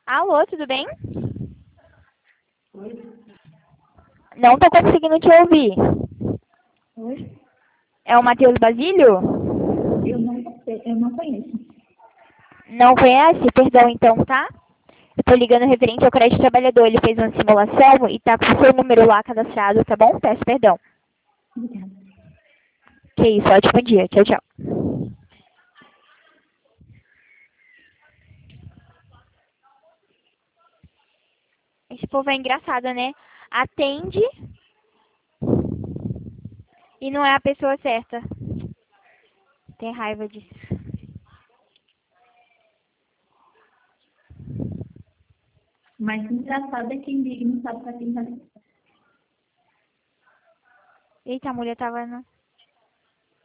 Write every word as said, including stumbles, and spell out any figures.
Alô, tudo bem? Oi? Não tô conseguindo te ouvir. Oi? É o Matheus Basílio? Eu não sei, eu não conheço. Não conhece? Perdão então, tá? Eu tô ligando referente ao crédito trabalhador. Ele fez uma simulação e tá com o seu número lá cadastrado, tá bom? Peço perdão. Obrigada. Que isso, ótimo dia. Tchau, tchau. Esse povo é engraçado, né? Atende e não é a pessoa certa. Tem raiva disso. Mas engraçado é quem liga e não sabe pra quem tá ligando. Eita, a mulher tava no...